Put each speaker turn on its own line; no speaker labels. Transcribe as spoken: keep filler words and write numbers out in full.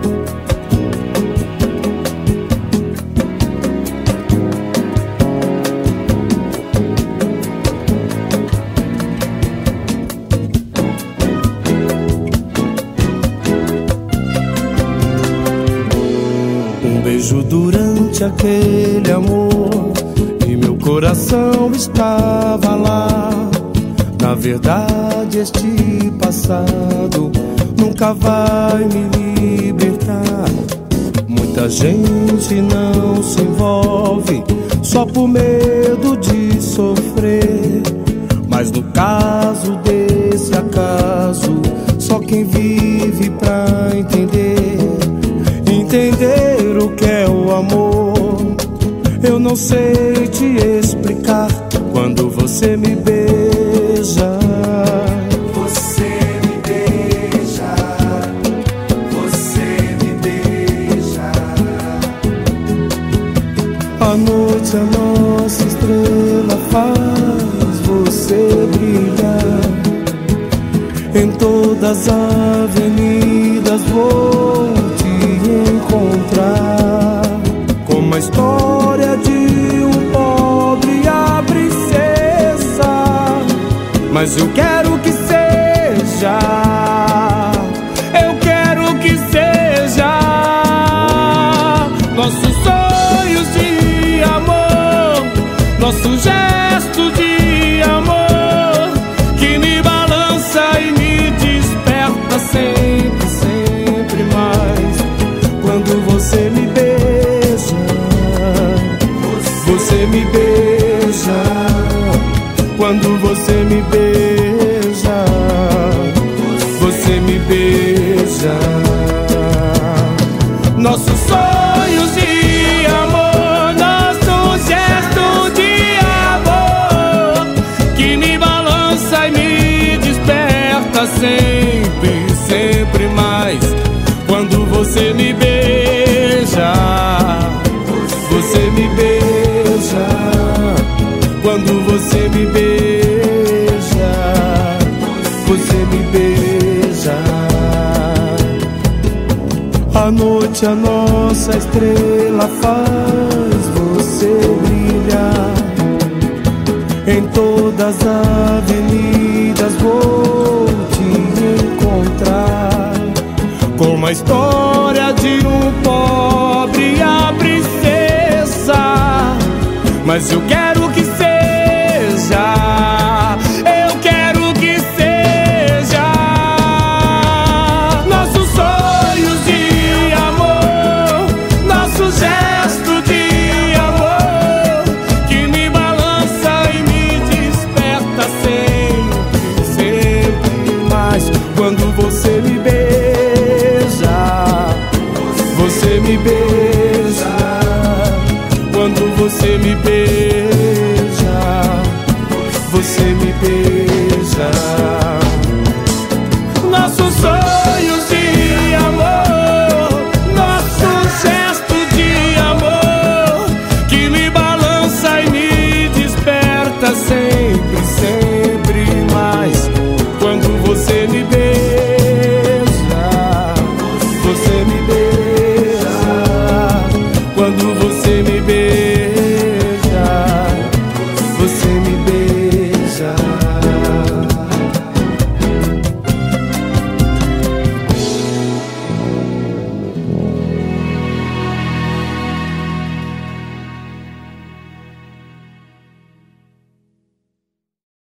Um beijo durante aquele amor e meu coração estava lá. Na verdade este passado nunca vai me libertar. Muita gente não se envolve só por medo de sofrer, mas no caso desse acaso, só quem vive pra entender, entender o que é o amor. Eu não sei te explicar quando você me beija.
Você me beija, você me beija.
À noite a nossa estrela faz você brilhar. Em todas as avenidas vou te encontrar, como a história de um pobre e a princesa. Mas eu quero que seja, eu quero que seja nossos sonhos de amor, nosso gesto de amor, que me balança e me desperta sempre, sempre mais. Quando você me beija, você me beija. Quando você me beija, você me beija. Nossos sonhos de amor, nosso gesto de amor, que me balança e me desperta sempre, sempre mais. Quando você me beija, você me beija. Quando você me beija, você me beija. À noite a nossa estrela faz você brilhar. Em todas as avenidas vou te encontrar, como a história de um pobre e a princesa. Mas eu quero que seja, eu quero que seja nossos sonhos de amor, nosso gesto de amor, que me balança e me desperta sempre, sempre mais. Quando você me beija, você me beija. Quando você me beija, você me beija. Nossos sonhos de amor, nosso gesto de amor, que me balança e me desperta sempre, sempre mais. Quando você me beija, você me beija.